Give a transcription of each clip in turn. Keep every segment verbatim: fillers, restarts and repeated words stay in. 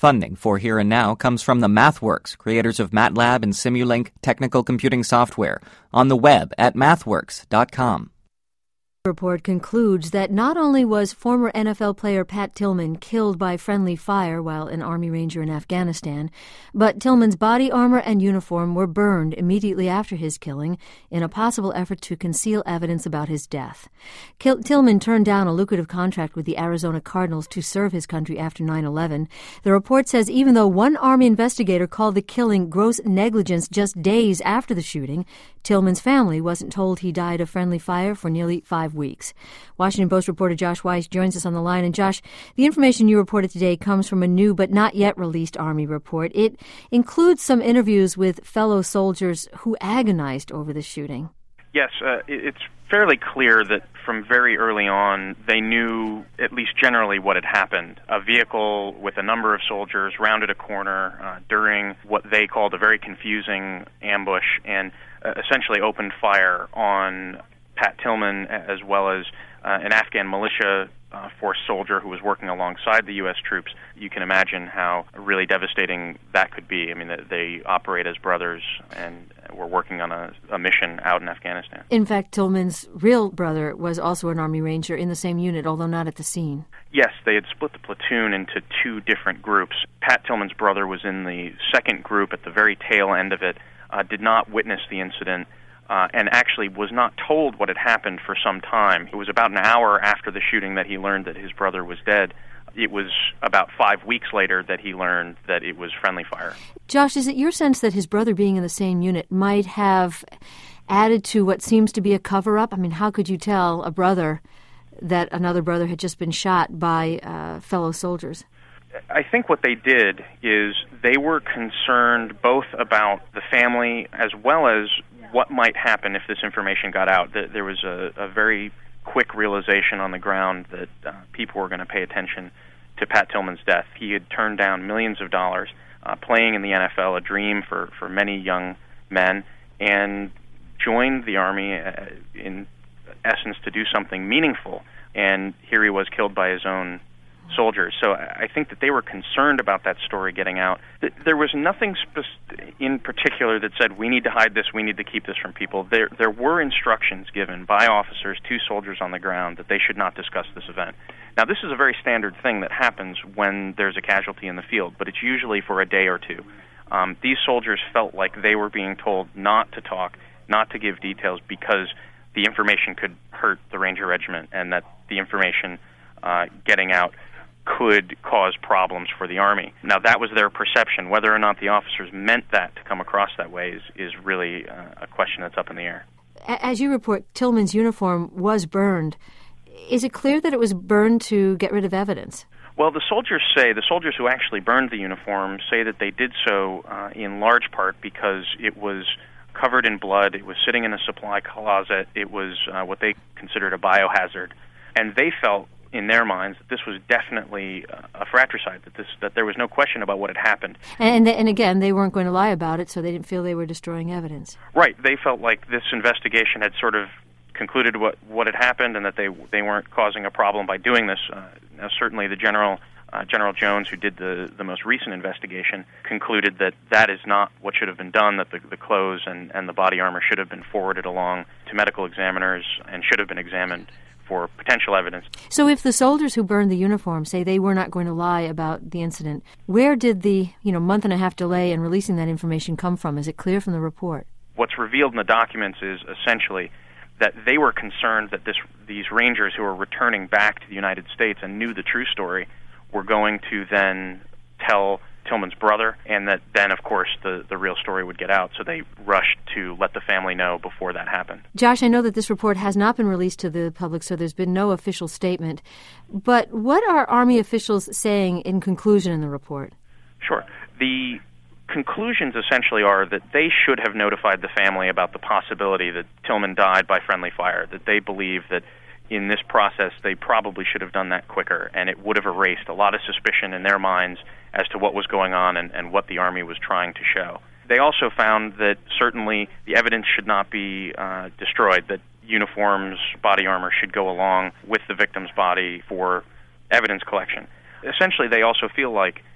Funding for Here and Now comes from the MathWorks, creators of MATLAB and Simulink technical computing software, on the web at mathworks dot com. The report concludes that not only was former N F L player Pat Tillman killed by friendly fire while an Army Ranger in Afghanistan, but Tillman's body armor and uniform were burned immediately after his killing in a possible effort to conceal evidence about his death. Kil- Tillman turned down a lucrative contract with the Arizona Cardinals to serve his country after nine eleven. The report says even though one Army investigator called the killing gross negligence just days after the shooting, Tillman's family wasn't told he died of friendly fire for nearly five weeks. Washington Post reporter Josh Weiss joins us on the line. And Josh, the information you reported today comes from a new but not yet released Army report. It includes some interviews with fellow soldiers who agonized over the shooting. Yes, uh, it's fairly clear that from very early on they knew at least generally what had happened. A vehicle with a number of soldiers rounded a corner uh, during what they called a very confusing ambush and uh, essentially opened fire on Pat Tillman as well as uh, an Afghan militia uh, force soldier who was working alongside the U S troops. You can imagine how really devastating that could be. I mean, they operate as brothers and were working on a, a mission out in Afghanistan. In fact, Tillman's real brother was also an Army Ranger in the same unit, although not at the scene. Yes, they had split the platoon into two different groups. Pat Tillman's brother was in the second group at the very tail end of it, uh, did not witness the incident, Uh, and actually was not told what had happened for some time. It was about an hour after the shooting that he learned that his brother was dead. It was about five weeks later that he learned that it was friendly fire. Josh, is it your sense that his brother being in the same unit might have added to what seems to be a cover-up? I mean, how could you tell a brother that another brother had just been shot by uh, fellow soldiers? I think what they did is they were concerned both about the family as well as what might happen if this information got out. There was a, a very quick realization on the ground that uh, people were going to pay attention to Pat Tillman's death. He had turned down millions of dollars uh, playing in the N F L, a dream for, for many young men, and joined the Army uh, in essence to do something meaningful. And here he was killed by his own soldiers. So I think that they were concerned about that story getting out. There was nothing spe- in particular that said, we need to hide this, we need to keep this from people. There there were instructions given by officers to soldiers on the ground that they should not discuss this event. Now, this is a very standard thing that happens when there's a casualty in the field, but it's usually for a day or two. Um, these soldiers felt like they were being told not to talk, not to give details, because the information could hurt the Ranger Regiment and that the information uh, getting out could cause problems for the Army. Now, that was their perception. Whether or not the officers meant that to come across that way is, is really uh, a question that's up in the air. As you report, Tillman's uniform was burned. Is it clear that it was burned to get rid of evidence? Well, the soldiers say, the soldiers who actually burned the uniform say that they did so uh, in large part because it was covered in blood, it was sitting in a supply closet, it was uh, what they considered a biohazard, and they felt in their minds that this was definitely a fratricide, that this that there was no question about what had happened. And and again, they weren't going to lie about it, so they didn't feel they were destroying evidence. Right. They felt like this investigation had sort of concluded what, what had happened and that they they weren't causing a problem by doing this. Uh, now, certainly the General uh, General Jones, who did the, the most recent investigation, concluded that that is not what should have been done, that the, the clothes and, and the body armor should have been forwarded along to medical examiners and should have been examined for potential evidence. So if the soldiers who burned the uniform say they were not going to lie about the incident, where did the you know month and a half delay in releasing that information come from? Is it clear from the report? What's revealed in the documents is essentially that they were concerned that this these Rangers who were returning back to the United States and knew the true story were going to then tell Tillman's brother, and that then, of course, the, the real story would get out. So they rushed to let the family know before that happened. Josh, I know that this report has not been released to the public, so there's been no official statement. But what are Army officials saying in conclusion in the report? Sure. The conclusions essentially are that they should have notified the family about the possibility that Tillman died by friendly fire, that they believe that in this process they probably should have done that quicker, and it would have erased a lot of suspicion in their minds as to what was going on and, and what the Army was trying to show. They also found that certainly the evidence should not be uh, destroyed, that uniforms, body armor should go along with the victim's body for evidence collection. Essentially, they also feel like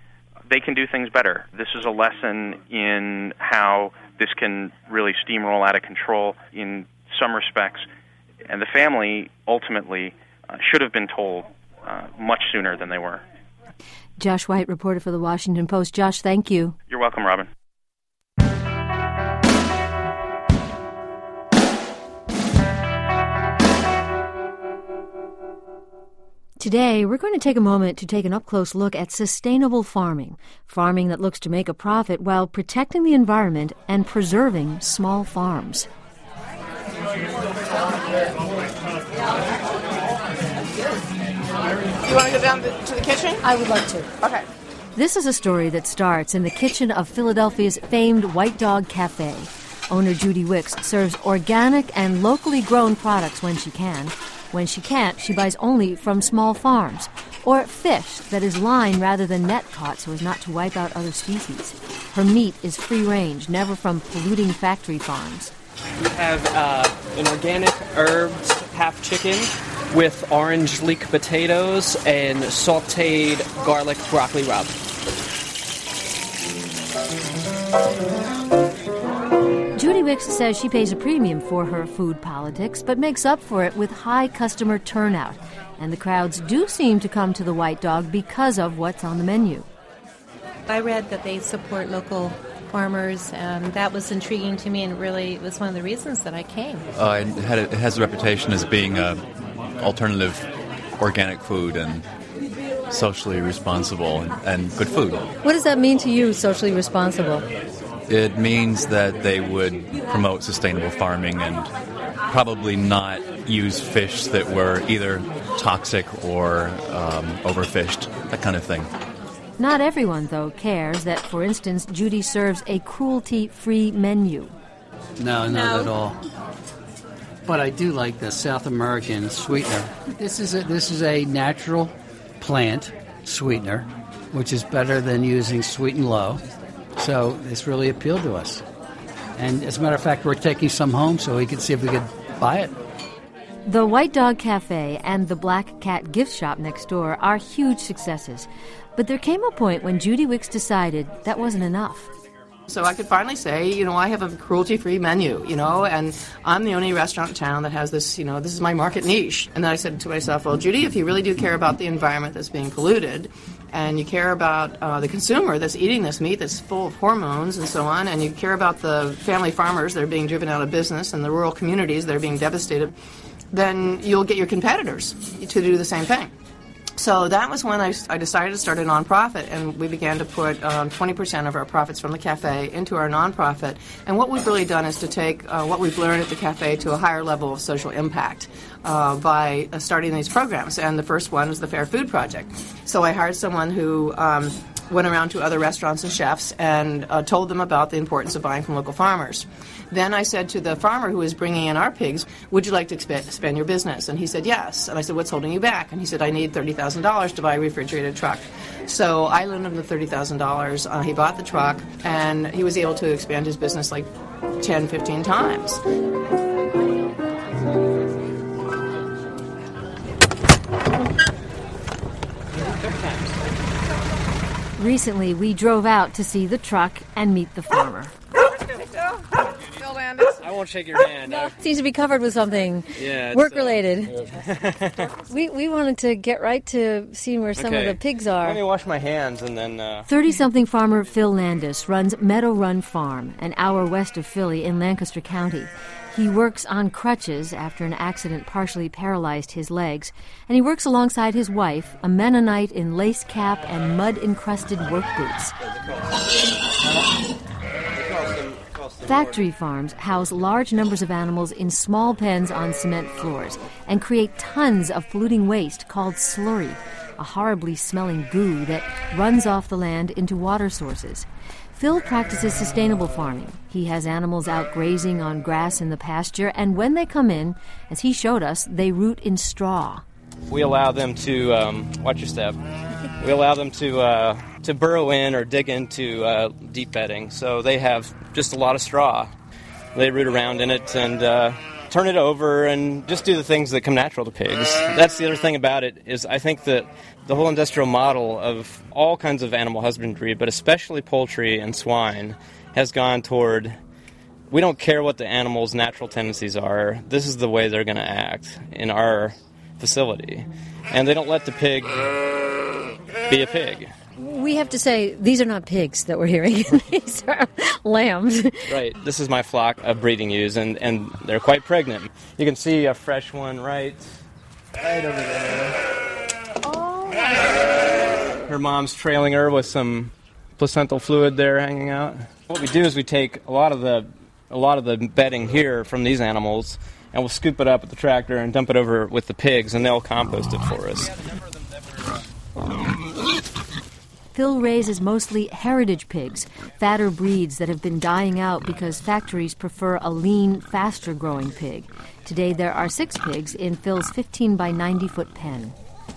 they can do things better. This is a lesson in how this can really steamroll out of control in some respects. And the family ultimately uh, should have been told uh, much sooner than they were. Josh White, reporter for The Washington Post. Josh, thank you. You're welcome, Robin. Today, we're going to take a moment to take an up-close look at sustainable farming, farming that looks to make a profit while protecting the environment and preserving small farms. You want to go down to the kitchen? I would like to. Okay. This is a story that starts in the kitchen of Philadelphia's famed White Dog Cafe. Owner Judy Wicks serves organic and locally grown products when she can. When she can't, she buys only from small farms, or fish that is line rather than net caught so as not to wipe out other species. Her meat is free-range, never from polluting factory farms. We have uh, an organic herbed half chicken with orange leek potatoes and sautéed garlic broccoli rub. Judy Wicks says she pays a premium for her food politics, but makes up for it with high customer turnout. And the crowds do seem to come to the White Dog because of what's on the menu. I read that they support local farmers, and that was intriguing to me, and really was one of the reasons that I came. Uh, it, had a, it has a reputation as being a alternative organic food and socially responsible and, and good food. What does that mean to you, socially responsible? It means that they would promote sustainable farming and probably not use fish that were either toxic or um, overfished, that kind of thing. Not everyone, though, cares that, for instance, Judy serves a cruelty-free menu. No, not No. at all. But I do like the South American sweetener. This is a, this is a natural plant sweetener, which is better than using sweet and low. So this really appealed to us. And as a matter of fact, we're taking some home so we could see if we could buy it. The White Dog Cafe and the Black Cat gift shop next door are huge successes. But there came a point when Judy Wicks decided that wasn't enough. So I could finally say, you know, I have a cruelty-free menu, you know, and I'm the only restaurant in town that has this, you know, this is my market niche. And then I said to myself, well, Judy, if you really do care about the environment that's being polluted, and you care about uh, the consumer that's eating this meat that's full of hormones and so on, and you care about the family farmers that are being driven out of business and the rural communities that are being devastated, then you'll get your competitors to do the same thing. So that was when I, I decided to start a nonprofit, and we began to put um, twenty percent of our profits from the cafe into our nonprofit. And what we've really done is to take uh, what we've learned at the cafe to a higher level of social impact uh, by uh, starting these programs. And the first one was the Fair Food Project. So I hired someone who um, went around to other restaurants and chefs and uh, told them about the importance of buying from local farmers. Then I said to the farmer who was bringing in our pigs, would you like to exp- expand your business? And he said, yes. And I said, what's holding you back? And he said, I need thirty thousand dollars to buy a refrigerated truck. So I loaned him the thirty thousand dollars. Uh, he bought the truck, and he was able to expand his business like ten, fifteen times. Recently, we drove out to see the truck and meet the farmer. I won't shake your hand. I, Seems to be covered with something yeah, it's, work-related. Uh, we we wanted to get right to seeing where some okay. of the pigs are. Let me wash my hands and then... Uh... thirty-something farmer Phil Landis runs Meadow Run Farm, an hour west of Philly in Lancaster County. He works on crutches after an accident partially paralyzed his legs, and he works alongside his wife, a Mennonite in lace cap and mud-encrusted work boots. Factory farms house large numbers of animals in small pens on cement floors and create tons of polluting waste called slurry, a horribly smelling goo that runs off the land into water sources. Phil practices sustainable farming. He has animals out grazing on grass in the pasture, and when they come in, as he showed us, they root in straw. We allow them to, um, watch your step, we allow them to uh, to burrow in or dig into uh, deep bedding. So they have just a lot of straw. They root around in it and uh, turn it over and just do the things that come natural to pigs. That's the other thing about it, is I think that the whole industrial model of all kinds of animal husbandry, but especially poultry and swine, has gone toward, we don't care what the animal's natural tendencies are, this is the way they're going to act in our facility. And they don't let the pig be a pig. We have to say, these are not pigs that we're hearing. These are lambs. Right. This is my flock of breeding ewes, and, and they're quite pregnant. You can see a fresh one right, right over there. Oh. Her mom's trailing her with some placental fluid there hanging out. What we do is we take a lot of the a lot of the bedding here from these animals, and we'll scoop it up with the tractor and dump it over with the pigs, and they'll compost it for us. Phil raises mostly heritage pigs, fatter breeds that have been dying out because factories prefer a lean, faster-growing pig. Today there are six pigs in Phil's fifteen by ninety foot pen.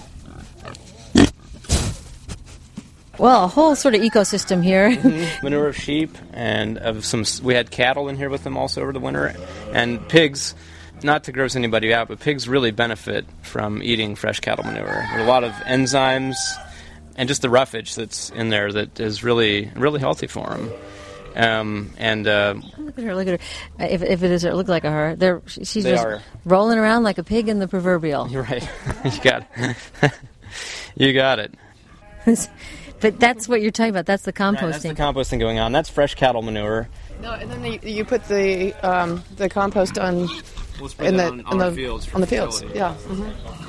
Well, a whole sort of ecosystem here. Mm-hmm. Manure of sheep, and of some. We had cattle in here with them also over the winter, and pigs. Not to gross anybody out, but pigs really benefit from eating fresh cattle manure. There are a lot of enzymes and just the roughage that's in there that is really, really healthy for them. Um, and uh, look at her! Look at her! If, if it is, it look like a her. They're, she's they just are. rolling around like a pig in the proverbial. You're right. you got it. you got it. But that's what you're talking about. That's the composting. Right, that's the composting going on. That's fresh cattle manure. No, and then the, you put the um, the compost on we'll spread in the, on, on in the the fields. On the fields, fertility. yeah. Mm-hmm.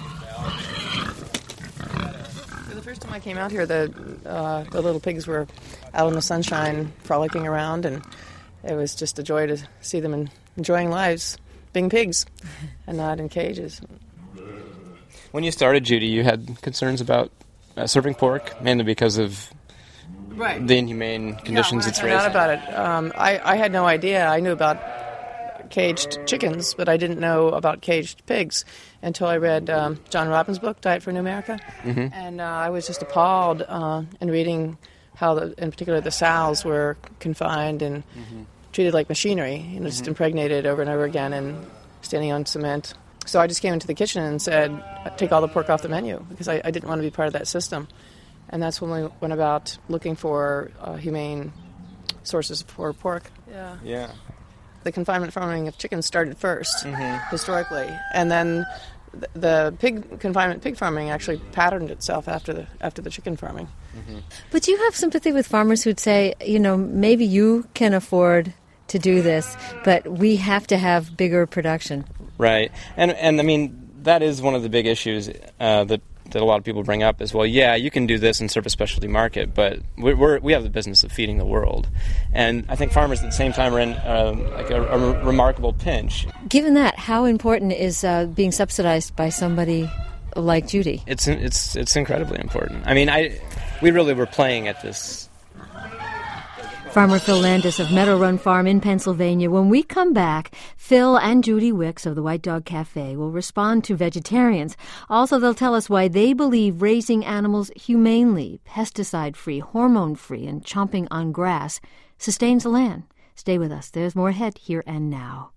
The first time I came out here, the uh, the little pigs were out in the sunshine, frolicking around, and it was just a joy to see them in, enjoying lives, being pigs, and not in cages. When you started, Judy, you had concerns about uh, serving pork, mainly because of right. the inhumane conditions yeah, it's when I raised. found out about it, um, I, I had no idea. I knew about caged chickens, but I didn't know about caged pigs until I read um, John Robbins' book, Diet for New America. Mm-hmm. And uh, I was just appalled uh, in reading how, the, in particular, the sows were confined and mm-hmm. treated like machinery, you know, mm-hmm. just impregnated over and over again and standing on cement. So I just came into the kitchen and said, take all the pork off the menu, because I, I didn't want to be part of that system. And that's when we went about looking for uh, humane sources for pork. Yeah. Yeah. The confinement farming of chickens started first, mm-hmm. historically, and then the, the pig confinement pig farming actually patterned itself after the after the chicken farming. Mm-hmm. But do you have sympathy with farmers who'd say, you know, maybe you can afford to do this, but we have to have bigger production? Right, and and I mean that is one of the big issues uh, that. that a lot of people bring up is, well, yeah, you can do this and serve a specialty market, but we're, we're, we have the business of feeding the world. And I think farmers at the same time are in um, like a, a remarkable pinch. Given that, how important is uh, being subsidized by somebody like Judy? It's it's it's incredibly important. I mean, I we really were playing at this. Farmer Phil Landis of Meadow Run Farm in Pennsylvania. When we come back, Phil and Judy Wicks of the White Dog Cafe will respond to vegetarians. Also, they'll tell us why they believe raising animals humanely, pesticide-free, hormone-free, and chomping on grass sustains the land. Stay with us. There's more ahead here and now.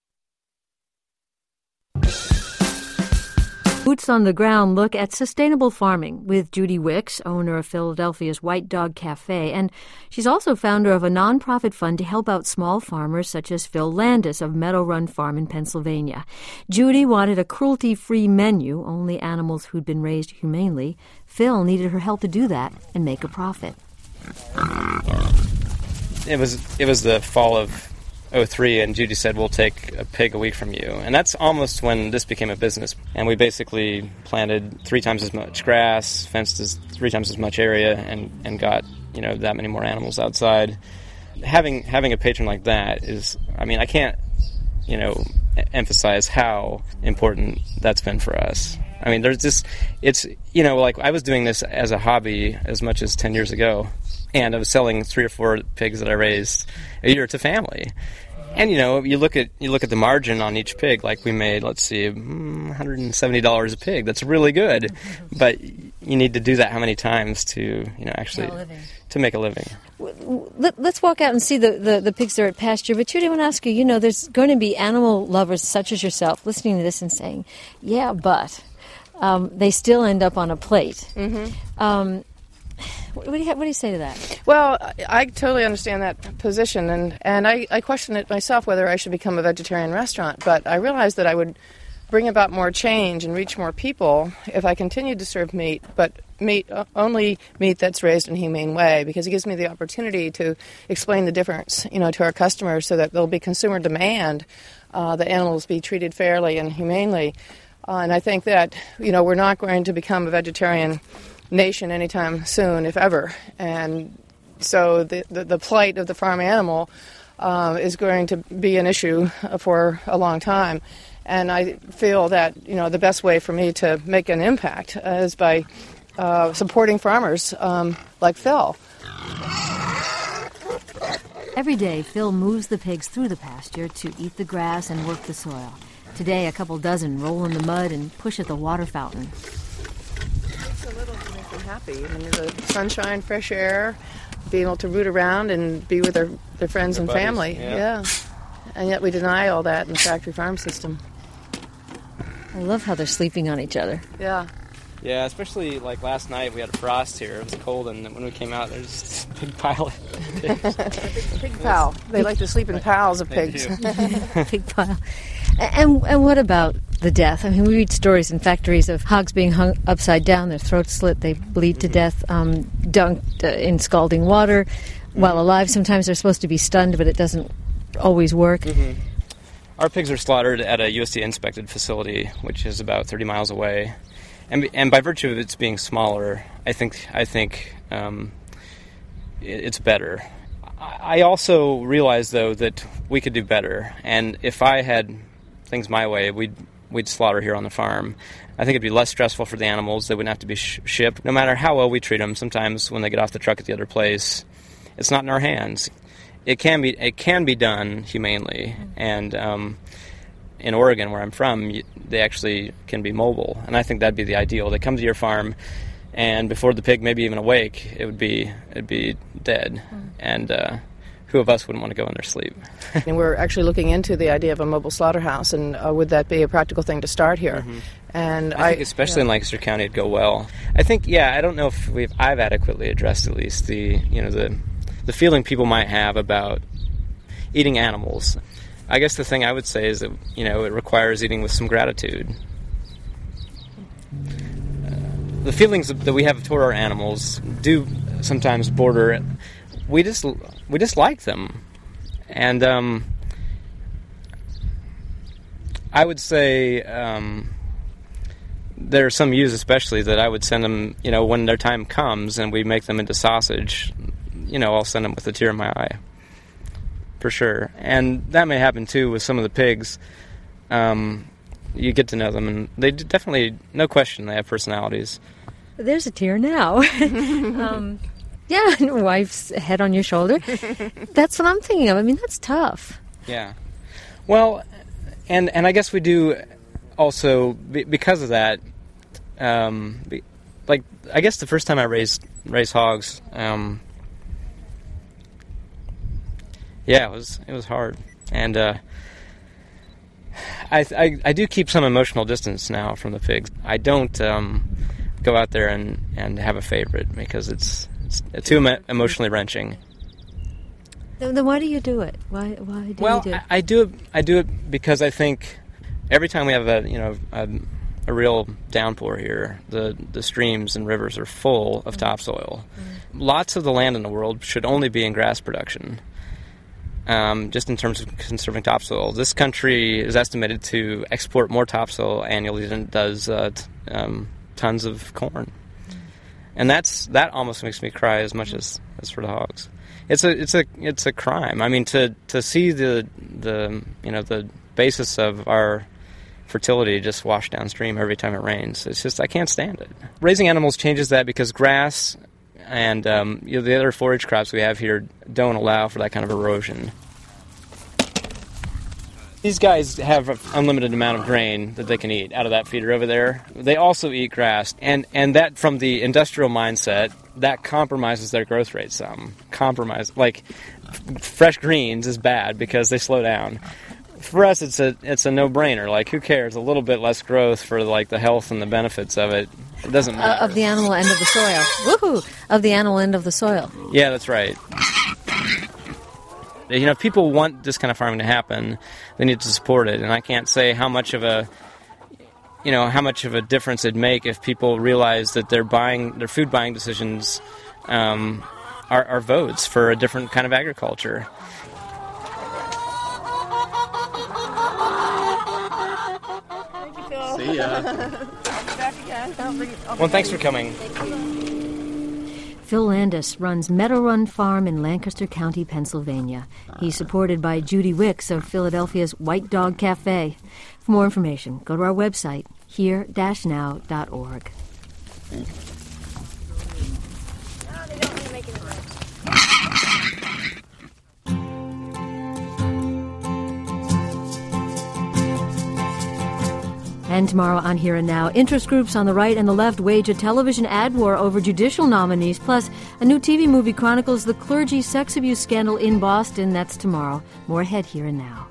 Boots on the Ground look at sustainable farming with Judy Wicks, owner of Philadelphia's White Dog Cafe, and she's also founder of a nonprofit fund to help out small farmers such as Phil Landis of Meadow Run Farm in Pennsylvania. Judy wanted a cruelty-free menu, only animals who'd been raised humanely. Phil needed her help to do that and make a profit. It was it was the fall of oh three, and Judy said, we'll take a pig a week from you. And that's almost when this became a business. And we basically planted three times as much grass, fenced as three times as much area, and, and got, you know, that many more animals outside. Having having a patron like that is, I mean, I can't, you know, emphasize how important that's been for us. I mean, there's this, it's, you know, like I was doing this as a hobby as much as ten years ago. And I was selling three or four pigs that I raised a year to family. And, you know, you look at you look at the margin on each pig, like we made, let's see, one hundred seventy dollars a pig. That's really good. But you need to do that how many times to, you know, actually to make a living. let, let's walk out and see the, the, the pigs there at pasture. But Judy, I want to ask you, you know, there's going to be animal lovers such as yourself listening to this and saying, yeah, but um, they still end up on a plate. Mm-hmm. Um, what, do you, what do you say to that? Well, I, I totally understand that position, and, and I, I question it myself whether I should become a vegetarian restaurant. But I realized that I would bring about more change and reach more people if I continued to serve meat, but meat only meat that's raised in a humane way, because it gives me the opportunity to explain the difference, you know, to our customers, so that there'll be consumer demand uh, that animals be treated fairly and humanely. Uh, and I think that, you know, we're not going to become a vegetarian nation anytime soon, if ever. And so the the, the plight of the farm animal uh, is going to be an issue for a long time. And I feel that, you know, the best way for me to make an impact uh, is by uh, supporting farmers um, like Phil. Every day, Phil moves the pigs through the pasture to eat the grass and work the soil. Today, a couple dozen roll in the mud and push at the water fountain. It's a little to make them happy. I mean, the sunshine, fresh air, being able to root around and be with their, their friends their and buddies, family. Yeah. yeah. And yet we deny all that in the factory farm system. I love how they're sleeping on each other. Yeah. Yeah, especially like last night we had a frost here. It was cold, and when we came out, there's just a big pile of pigs. big, big pile. They like to sleep in piles of pigs. Big pile. And, and what about the death? I mean, we read stories in factories of hogs being hung upside down, their throats slit, they bleed to death, um, dunked uh, in scalding water. While alive, sometimes they're supposed to be stunned, but it doesn't always work. Mm-hmm. Our pigs are slaughtered at a U S D A-inspected facility, which is about thirty miles away. And, and by virtue of its being smaller, I think I think um, it's better. I also realize, though, that we could do better. And if I had things my way, we'd we'd slaughter here on the farm. I think it'd be less stressful for the animals. They wouldn't have to be sh- shipped. No matter how well we treat them, sometimes when they get off the truck at the other place, it's not in our hands. It can be it can be done humanely, and um, in Oregon, where I'm from, you, they actually can be mobile, and I think that'd be the ideal. They come to your farm, and before the pig maybe even awake, it would be it'd be dead, mm. and uh, who of us wouldn't want to go in their sleep? And we're actually looking into the idea of a mobile slaughterhouse, and uh, would that be a practical thing to start here? Mm-hmm. And I think, I, especially yeah. in Lancaster County, it'd go well. I think, yeah, I don't know if we've I've adequately addressed at least the you know the. the feeling people might have about eating animals. I guess the thing I would say is that, you know, it requires eating with some gratitude. Uh, the feelings that we have toward our animals do sometimes border. We just we just like them, and um, I would say um, there are some ewes, especially, that I would send them. You know, when their time comes and we make them into sausage, you know, I'll send them with a tear in my eye, for sure. And that may happen, too, with some of the pigs. Um, you get to know them, and they definitely, no question, they have personalities. There's a tear now. um, yeah, and your wife's head on your shoulder. That's what I'm thinking of. I mean, that's tough. Yeah. Well, and and I guess we do also, because of that, um, like, I guess the first time I raised, raised hogs, um, yeah, it was it was hard, and uh, I, I I do keep some emotional distance now from the pigs. I don't um, go out there and, and have a favorite, because it's it's, it's too emo- emotionally wrenching. Then, then why do you do it? Why why do well, you do it? I, I do it. I do it because I think every time we have a you know a, a real downpour here, the the streams and rivers are full of mm-hmm. topsoil. Mm-hmm. Lots of the land in the world should only be in grass production. Um, just in terms of conserving topsoil. This country is estimated to export more topsoil annually than it does uh, t- um, tons of corn. Mm. And that's that almost makes me cry as much as, as for the hogs. It's a it's a it's a crime. I mean, to, to see the the you know the basis of our fertility just wash downstream every time it rains. It's just, I can't stand it. Raising animals changes that, because grass and um, you know, the other forage crops we have here don't allow for that kind of erosion. These guys have an unlimited amount of grain that they can eat out of that feeder over there. They also eat grass, and, and that, from the industrial mindset, that compromises their growth rate some. Compromise, like fresh greens is bad because they slow down. For us, it's a it's a no-brainer. Like, who cares? A little bit less growth for like the health and the benefits of it. It doesn't matter. Uh, of the animal and of the soil. Woohoo! Of the animal and of the soil. Yeah, that's right. You know, if people want this kind of farming to happen, they need to support it. And I can't say how much of a, you know, how much of a difference it'd make if people realize that their buying, their food buying decisions um, are, are votes for a different kind of agriculture. See ya. Well, thanks for coming. Phil Landis runs Meadow Run Farm in Lancaster County, Pennsylvania. He's supported by Judy Wicks of Philadelphia's White Dog Cafe. For more information, go to our website, here dash now dot org. And tomorrow on Here and Now, interest groups on the right and the left wage a television ad war over judicial nominees, plus a new T V movie chronicles the clergy sex abuse scandal in Boston. That's tomorrow. More ahead Here and Now.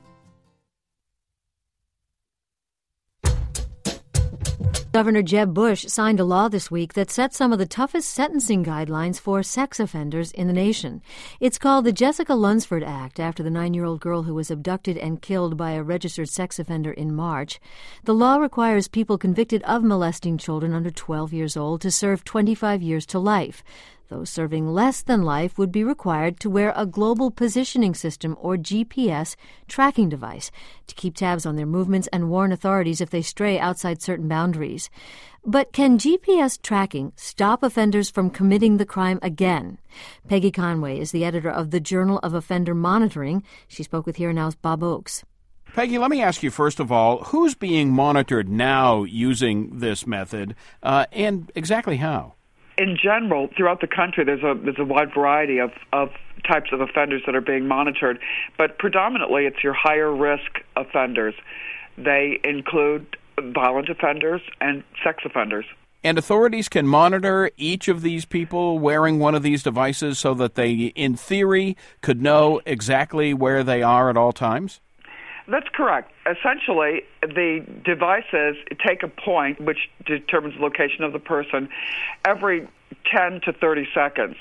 Governor Jeb Bush signed a law this week that sets some of the toughest sentencing guidelines for sex offenders in the nation. It's called the Jessica Lunsford Act, after the nine-year-old girl who was abducted and killed by a registered sex offender in March. The law requires people convicted of molesting children under twelve years old to serve twenty-five years to life. Those serving less than life would be required to wear a global positioning system, or G P S, tracking device to keep tabs on their movements and warn authorities if they stray outside certain boundaries. But can G P S tracking stop offenders from committing the crime again? Peggy Conway is the editor of the Journal of Offender Monitoring. She spoke with Here and Now's Bob Oakes. Peggy, let me ask you first of all, who's being monitored now using this method, uh, and exactly how? In general, throughout the country, there's a there's a wide variety of, of types of offenders that are being monitored, but predominantly it's your higher risk offenders. They include violent offenders and sex offenders. And authorities can monitor each of these people wearing one of these devices so that they, in theory, could know exactly where they are at all times? That's correct. Essentially, the devices take a point which determines the location of the person every ten to thirty seconds.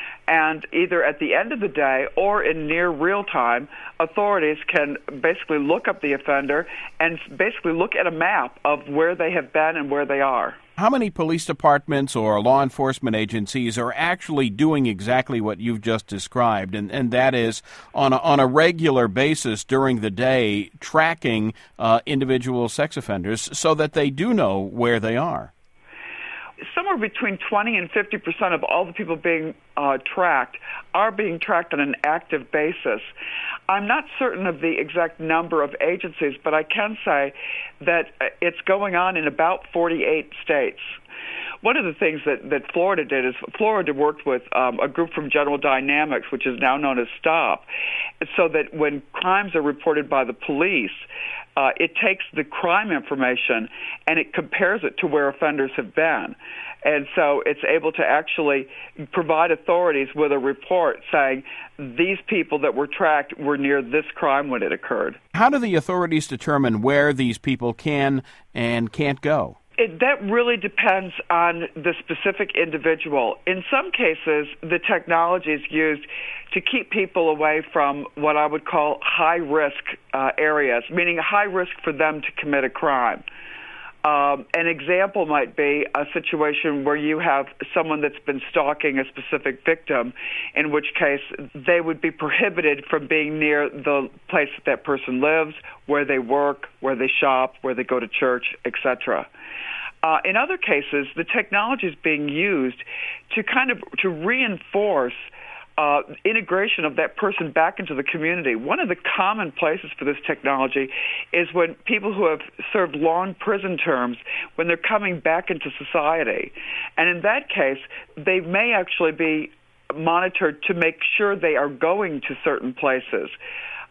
And either at the end of the day or in near real time, authorities can basically look up the offender and basically look at a map of where they have been and where they are. How many police departments or law enforcement agencies are actually doing exactly what you've just described, and, and that is on a, on a regular basis during the day tracking uh, individual sex offenders so that they do know where they are? Somewhere between twenty and fifty percent of all the people being uh, tracked are being tracked on an active basis. I'm not certain of the exact number of agencies, but I can say that it's going on in about forty-eight states. One of the things that, that Florida did is Florida worked with um, a group from General Dynamics, which is now known as STOP, so that when crimes are reported by the police, uh, it takes the crime information and it compares it to where offenders have been. And so it's able to actually provide authorities with a report saying these people that were tracked were near this crime when it occurred. How do the authorities determine where these people can and can't go? It, that really depends on the specific individual. In some cases, the technology is used to keep people away from what I would call high-risk uh, areas, meaning high risk for them to commit a crime. Um, an example might be a situation where you have someone that's been stalking a specific victim, in which case they would be prohibited from being near the place that that person lives, where they work, where they shop, where they go to church, et cetera. Uh, in other cases, the technology is being used to kind of to reinforce uh, integration of that person back into the community. One of the common places for this technology is when people who have served long prison terms, when they're coming back into society. And in that case, they may actually be monitored to make sure they are going to certain places.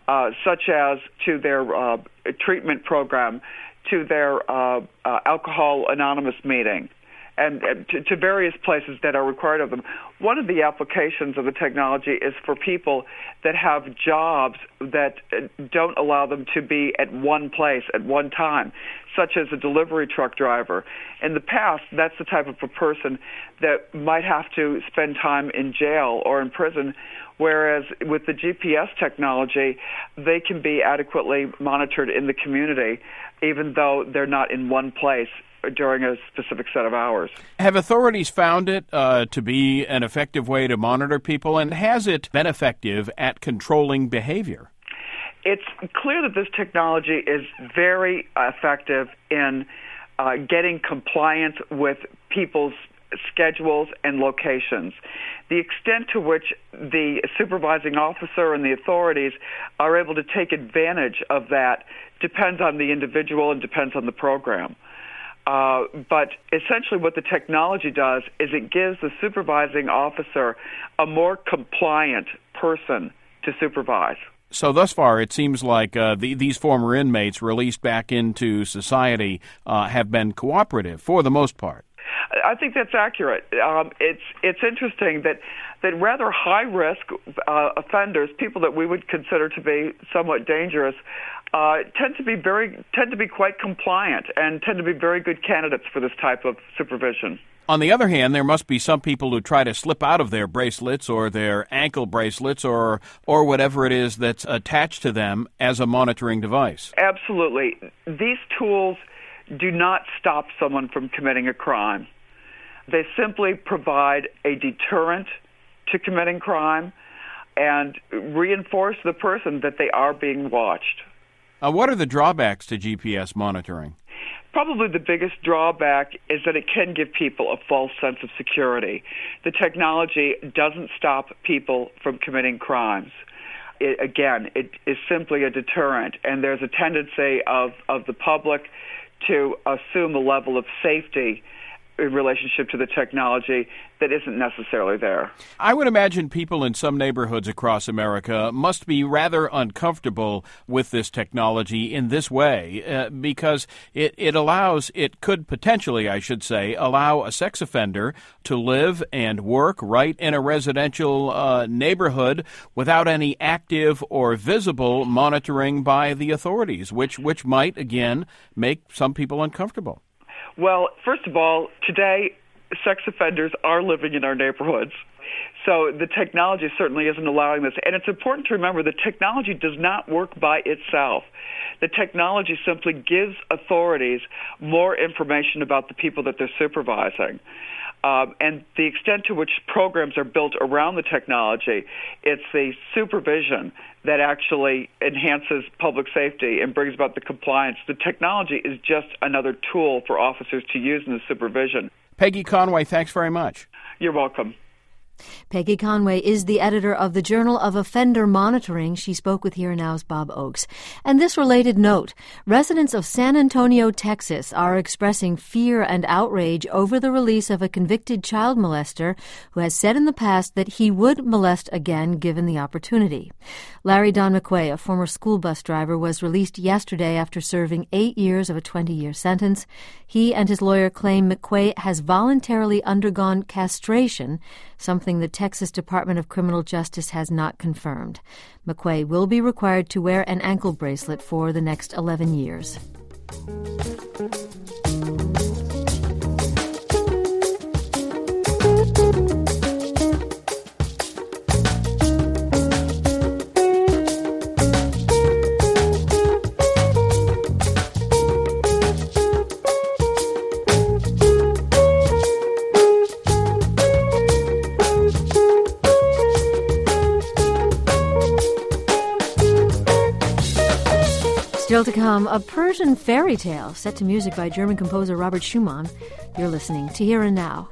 uh, such as to their uh, treatment program, to their uh, uh, Alcohol Anonymous meeting, and, and to, to various places that are required of them. One of the applications of the technology is for people that have jobs that don't allow them to be at one place at one time, such as a delivery truck driver. In the past, that's the type of a person that might have to spend time in jail or in prison, whereas with the G P S technology, they can be adequately monitored in the community, even though they're not in one place during a specific set of hours. Have authorities found it uh, to be an effective way to monitor people, and has it been effective at controlling behavior? It's clear that this technology is very effective in uh, getting compliance with people's schedules and locations. The extent to which the supervising officer and the authorities are able to take advantage of that depends on the individual and depends on the program. Uh, but essentially what the technology does is it gives the supervising officer a more compliant person to supervise. So thus far, it seems like uh, the, these former inmates released back into society uh, have been cooperative for the most part. I think that's accurate. Um, it's it's interesting that that rather high risk uh, offenders, people that we would consider to be somewhat dangerous, uh, tend to be very tend to be quite compliant and tend to be very good candidates for this type of supervision. On the other hand, there must be some people who try to slip out of their bracelets or their ankle bracelets or or whatever it is that's attached to them as a monitoring device. Absolutely. These tools do not stop someone from committing a crime. They simply provide a deterrent to committing crime and reinforce the person that they are being watched. Uh, what are the drawbacks to G P S monitoring? Probably the biggest drawback is that it can give people a false sense of security. The technology doesn't stop people from committing crimes. It, again, it is simply a deterrent, and there's a tendency of, of the public to assume a level of safety in relationship to the technology that isn't necessarily there. I would imagine people in some neighborhoods across America must be rather uncomfortable with this technology in this way uh, because it, it allows, it could potentially, I should say, allow a sex offender to live and work right in a residential uh, neighborhood without any active or visible monitoring by the authorities, which, which might, again, make some people uncomfortable. Well, first of all, today, sex offenders are living in our neighborhoods. So the technology certainly isn't allowing this. And it's important to remember the technology does not work by itself. The technology simply gives authorities more information about the people that they're supervising. Um, and the extent to which programs are built around the technology, it's the supervision that actually enhances public safety and brings about the compliance. The technology is just another tool for officers to use in the supervision. Peggy Conway, thanks very much. You're welcome. Peggy Conway is the editor of the Journal of Offender Monitoring. She spoke with Here Now's Bob Oakes. And this related note, residents of San Antonio, Texas are expressing fear and outrage over the release of a convicted child molester who has said in the past that he would molest again given the opportunity. Larry Don McQuay, a former school bus driver, was released yesterday after serving eight years of a twenty-year sentence. He and his lawyer claim McQuay has voluntarily undergone castration, something the Texas Department of Criminal Justice has not confirmed. McQuay will be required to wear an ankle bracelet for the next eleven years. Still to come, a Persian fairy tale set to music by German composer Robert Schumann. You're listening to Here and Now.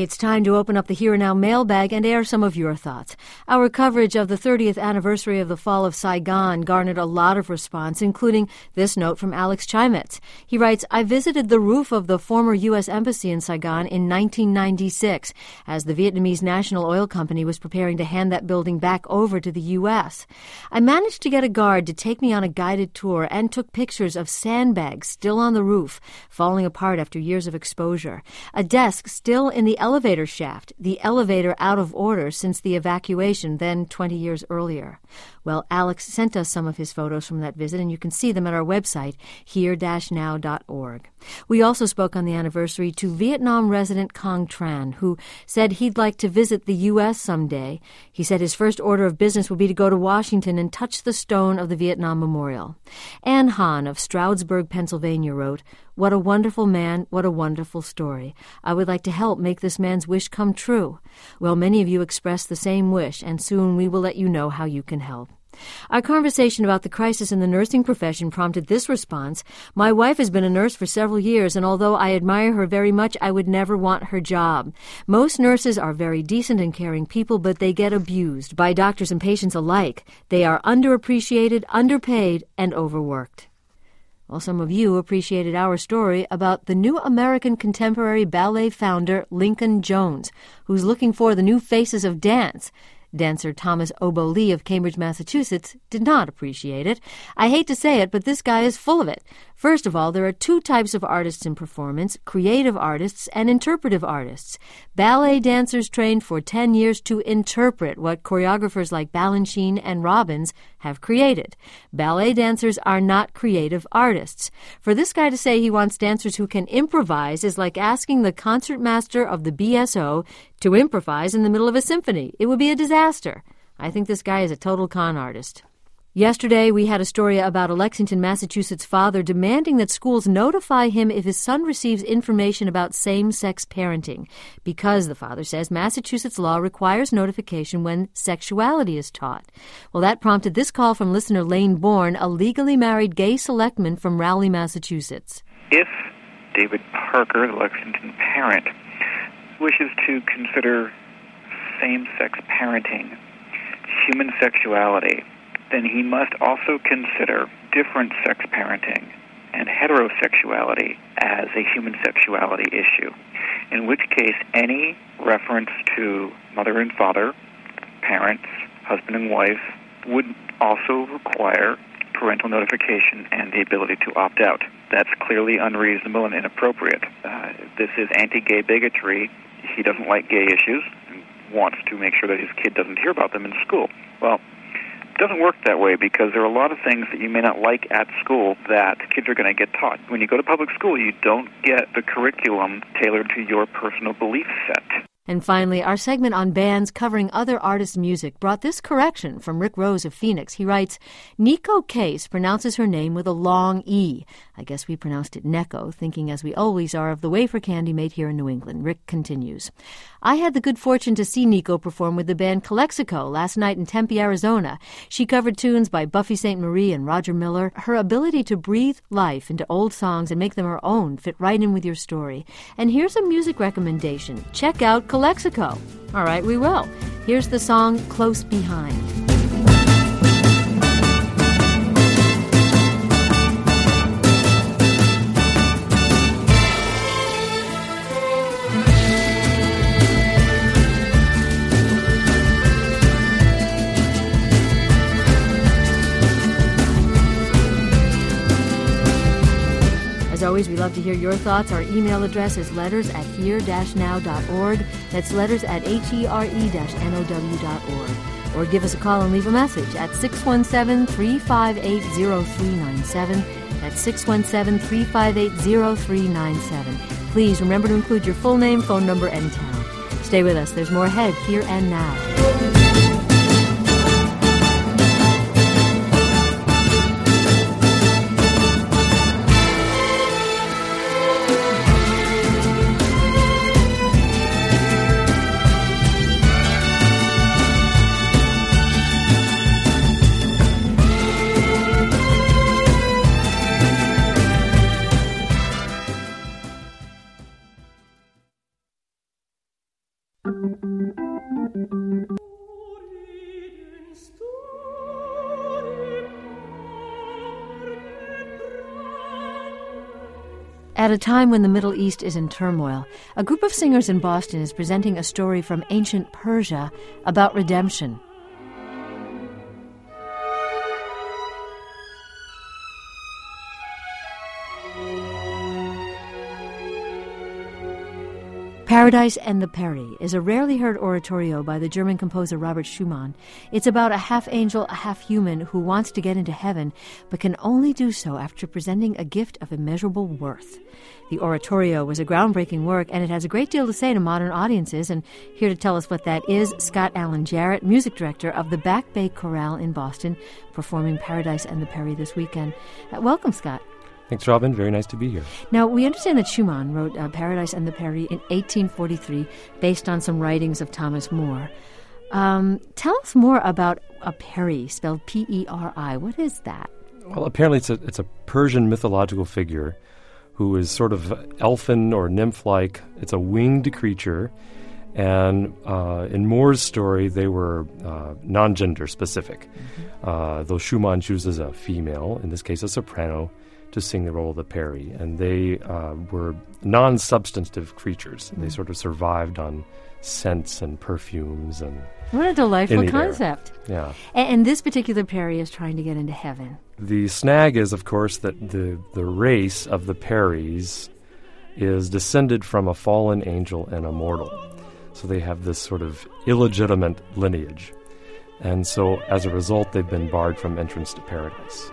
It's time to open up the Here and Now mailbag and air some of your thoughts. Our coverage of the thirtieth anniversary of the fall of Saigon garnered a lot of response, including this note from Alex Chimetz. He writes, I visited the roof of the former U S Embassy in Saigon in nineteen ninety-six as the Vietnamese National Oil Company was preparing to hand that building back over to the U S. I managed to get a guard to take me on a guided tour and took pictures of sandbags still on the roof, falling apart after years of exposure, a desk still in the elevator shaft, the elevator out of order since the evacuation, then twenty years earlier. Well, Alex sent us some of his photos from that visit, and you can see them at our website, here dash now dot org. We also spoke on the anniversary to Vietnam resident Cong Tran, who said he'd like to visit the U S someday. He said his first order of business would be to go to Washington and touch the stone of the Vietnam Memorial. Ann Hahn of Stroudsburg, Pennsylvania wrote, what a wonderful man, what a wonderful story. I would like to help make this man's wish come true. Well, many of you expressed the same wish, and soon we will let you know how you can help. Our conversation about the crisis in the nursing profession prompted this response. My wife has been a nurse for several years, and although I admire her very much, I would never want her job. Most nurses are very decent and caring people, but they get abused by doctors and patients alike. They are underappreciated, underpaid, and overworked. Well, some of you appreciated our story about the new American contemporary ballet founder, Lincoln Jones, who's looking for the new faces of dance. Dancer Thomas Obo Lee of Cambridge, Massachusetts, did not appreciate it. I hate to say it, but this guy is full of it. First of all, there are two types of artists in performance, creative artists and interpretive artists. Ballet dancers trained for ten years to interpret what choreographers like Balanchine and Robbins have created. Ballet dancers are not creative artists. For this guy to say he wants dancers who can improvise is like asking the concertmaster of the B S O to improvise in the middle of a symphony. It would be a disaster. I think this guy is a total con artist. Yesterday, we had a story about a Lexington, Massachusetts father demanding that schools notify him if his son receives information about same-sex parenting, because, the father says, Massachusetts law requires notification when sexuality is taught. Well, that prompted this call from listener Lane Bourne, a legally married gay selectman from Rowley, Massachusetts. If David Parker, the Lexington parent, wishes to consider same-sex parenting, human sexuality, then he must also consider different sex parenting and heterosexuality as a human sexuality issue, in which case any reference to mother and father, parents, husband and wife, would also require parental notification and the ability to opt out. That's clearly unreasonable and inappropriate. Uh, this is anti-gay bigotry. He doesn't like gay issues and wants to make sure that his kid doesn't hear about them in school. Well, it doesn't work that way because there are a lot of things that you may not like at school that kids are going to get taught. When you go to public school, you don't get the curriculum tailored to your personal belief set. And finally, our segment on bands covering other artists' music brought this correction from Rick Rose of Phoenix. He writes, Nico Case pronounces her name with a long E. I guess we pronounced it Neko, thinking as we always are of the wafer candy made here in New England. Rick continues, I had the good fortune to see Nico perform with the band Calexico last night in Tempe, Arizona. She covered tunes by Buffy Sainte Marie and Roger Miller. Her ability to breathe life into old songs and make them her own fit right in with your story. And here's a music recommendation. Check out Calexico. All right, we will. Here's the song Close Behind. As always, we love to hear your thoughts. Our email address is letters at here dash now dot org. That's letters at H E R E dash N O W dot org. Or give us a call and leave a message at six one seven, three five eight, zero three nine seven. That's six one seven, three five eight, zero three nine seven. Please remember to include your full name, phone number, and town. Stay with us. There's more ahead, Here and Now. At a time when the Middle East is in turmoil, a group of singers in Boston is presenting a story from ancient Persia about redemption. Paradise and the Peri is a rarely heard oratorio by the German composer Robert Schumann. It's about a half-angel, a half-human who wants to get into heaven, but can only do so after presenting a gift of immeasurable worth. The oratorio was a groundbreaking work, and it has a great deal to say to modern audiences. And here to tell us what that is, Scott Allen Jarrett, music director of the Back Bay Chorale in Boston, performing Paradise and the Peri this weekend. Uh, welcome, Scott. Thanks, Robin. Very nice to be here. Now, we understand that Schumann wrote uh, Paradise and the Peri in eighteen forty-three, based on some writings of Thomas More. Um, tell us more about a Peri, spelled P E R I. What is that? Well, apparently it's a, it's a Persian mythological figure who is sort of elfin or nymph-like. It's a winged creature. And uh, in Moore's story, they were uh, non-gender specific, mm-hmm. uh, though Schumann chooses a female, in this case a soprano, to sing the role of the Peri. And they uh, were non-substantive creatures. Mm-hmm. They sort of survived on scents and perfumes. And what a delightful concept. Air. Yeah. And, and this particular Peri is trying to get into heaven. The snag is, of course, that the, the race of the Peris is descended from a fallen angel and a mortal. So they have this sort of illegitimate lineage. And so, as a result, they've been barred from entrance to paradise.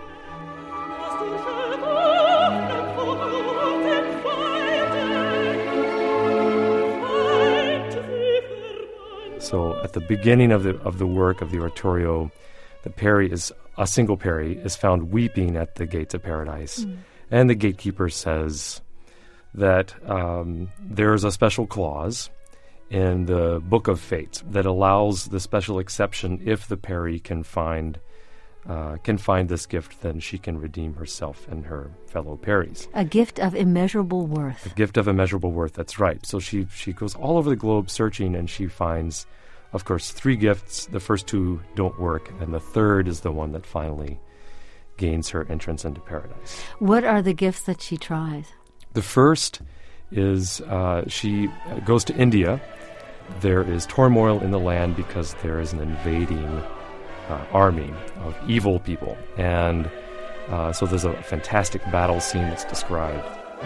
So at the beginning of the of the work of the oratorio, the Peri is a single Peri is found weeping at the gates of paradise, mm. and the gatekeeper says that um, there's a special clause in the Book of Fates that allows the special exception if the Peri can find uh, can find this gift, then she can redeem herself and her fellow Peris. A gift of immeasurable worth. A gift of immeasurable worth. That's right. So she she goes all over the globe searching, and she finds, of course, three gifts. The first two don't work, and the third is the one that finally gains her entrance into paradise. What are the gifts that she tries? The first is uh, she goes to India. There is turmoil in the land because there is an invading uh, army of evil people. And uh, so there's a fantastic battle scene that's described.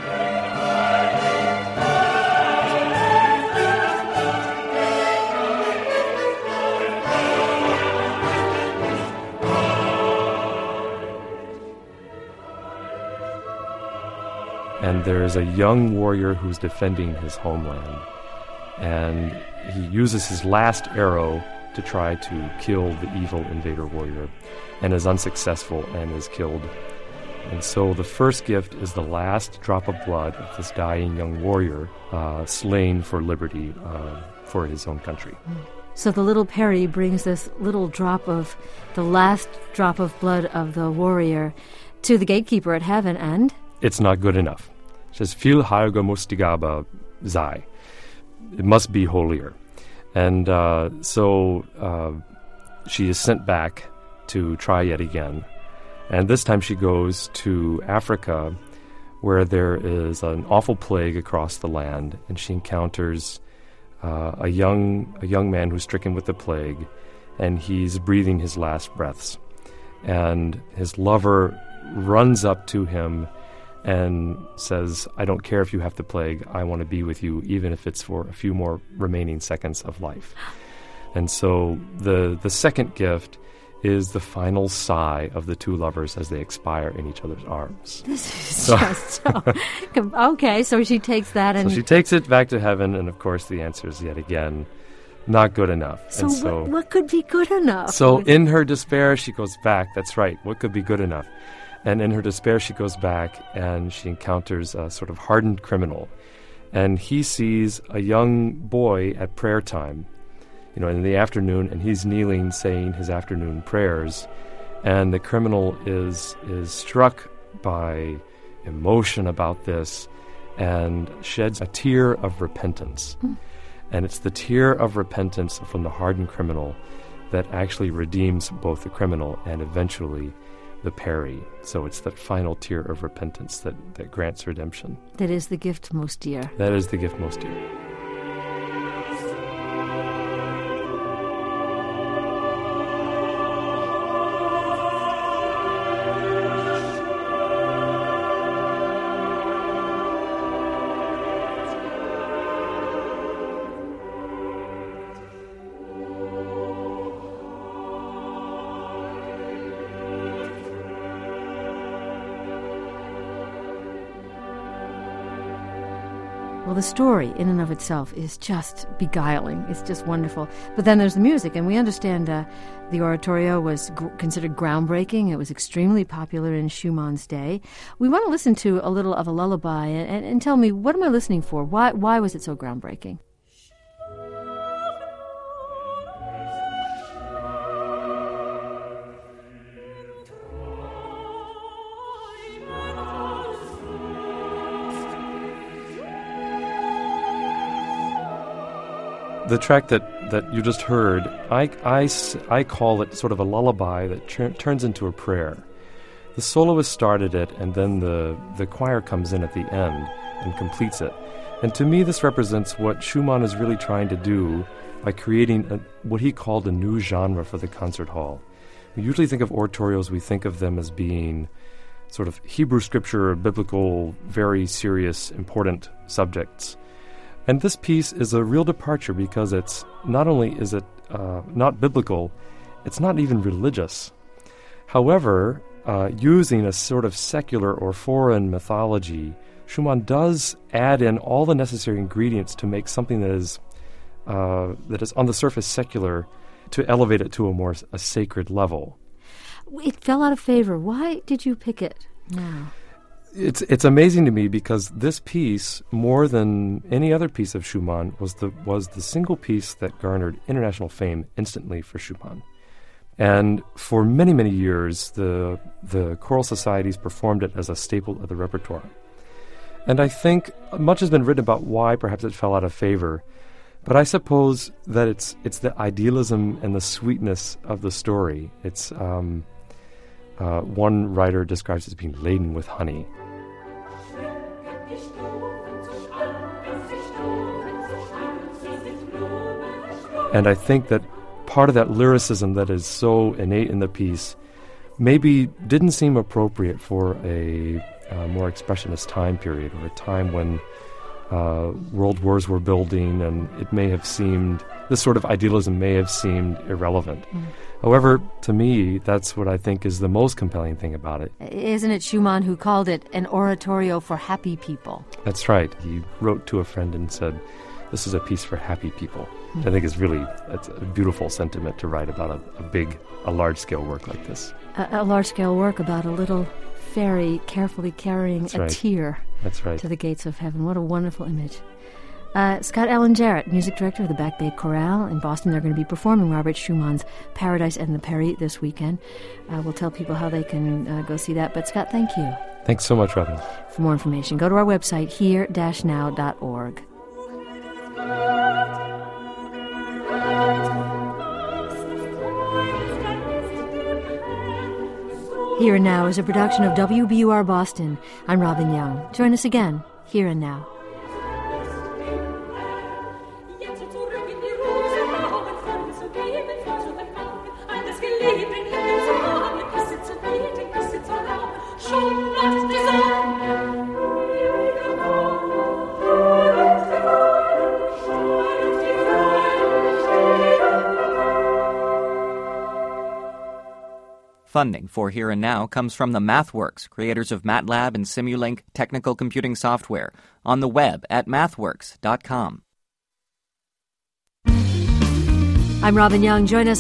And there's a young warrior who's defending his homeland. And he uses his last arrow to try to kill the evil invader warrior, and is unsuccessful and is killed. And so the first gift is the last drop of blood of this dying young warrior uh, slain for liberty uh, for his own country. So the little Peri brings this little drop of, the last drop of blood of the warrior to the gatekeeper at heaven, and? It's not good enough. It says, Viel heiliger muss die Gabe sei. It must be holier. And uh, so uh, she is sent back to try yet again. And this time she goes to Africa, where there is an awful plague across the land, and she encounters uh, a young a young man who's stricken with the plague, and he's breathing his last breaths. And his lover runs up to him and says, I don't care if you have the plague, I want to be with you, even if it's for a few more remaining seconds of life. And so the the second gift is the final sigh of the two lovers as they expire in each other's arms. This is so, just so... Okay, so she takes that and... So she takes it back to heaven, and of course the answer is yet again, not good enough. So, and so what, what could be good enough? So in her despair, she goes back. That's right, what could be good enough? And in her despair, she goes back and she encounters a sort of hardened criminal. And he sees a young boy at prayer time, you know, in the afternoon, and he's kneeling saying his afternoon prayers. And the criminal is is struck by emotion about this and sheds a tear of repentance. Mm. And it's the tear of repentance from the hardened criminal that actually redeems both the criminal and eventually the peri. So it's that final tier of repentance that, that grants redemption. That is the gift most dear. That is the gift most dear. Well, the story in and of itself is just beguiling. It's just wonderful. But then there's the music, and we understand uh, the oratorio was gr- considered groundbreaking. It was extremely popular in Schumann's day. We want to listen to a little of a lullaby, and, and, and tell me, what am I listening for? Why, why was it so groundbreaking? The track that, that you just heard, I, I, I call it sort of a lullaby that ch- turns into a prayer. The soloist started it, and then the, the choir comes in at the end and completes it. And to me, this represents what Schumann is really trying to do by creating a, what he called a new genre for the concert hall. We usually think of oratorios, we think of them as being sort of Hebrew scripture or biblical, very serious, important subjects. And this piece is a real departure because it's not only is it uh, not biblical, it's not even religious. However, uh, using a sort of secular or foreign mythology, Schumann does add in all the necessary ingredients to make something that is uh, that is on the surface secular to elevate it to a more a sacred level. It fell out of favor. Why did you pick it now? It's it's amazing to me because this piece, more than any other piece of Schumann, was the was the single piece that garnered international fame instantly for Schumann. And for many, many years, the the choral societies performed it as a staple of the repertoire. And I think much has been written about why perhaps it fell out of favor. But I suppose that it's it's the idealism and the sweetness of the story. It's um, uh, one writer describes it as being laden with honey. And I think that part of that lyricism that is so innate in the piece maybe didn't seem appropriate for a uh, more expressionist time period, or a time when uh, world wars were building, and it may have seemed, this sort of idealism may have seemed irrelevant. Mm. However, to me, that's what I think is the most compelling thing about it. Isn't it Schumann who called it an oratorio for happy people? That's right. He wrote to a friend and said, this is a piece for happy people. Mm. I think it's really it's a beautiful sentiment to write about a, a big, a large-scale work like this. A, a large-scale work about a little fairy carefully carrying That's a right. tear That's right. to the gates of heaven. What a wonderful image. Uh, Scott Alan Jarrett, music director of the Back Bay Chorale in Boston. They're going to be performing Robert Schumann's Paradise and the Peri this weekend. Uh, we'll tell people how they can uh, go see that. But Scott, thank you. Thanks so much, Robin. For more information, go to our website, here dash now dot org. Here and Now is a production of W B U R Boston. I'm Robin Young. Join us again, Here and Now. Funding for Here and Now comes from the MathWorks, creators of MATLAB and Simulink technical computing software, on the web at mathworks dot com. I'm Robin Young. Join us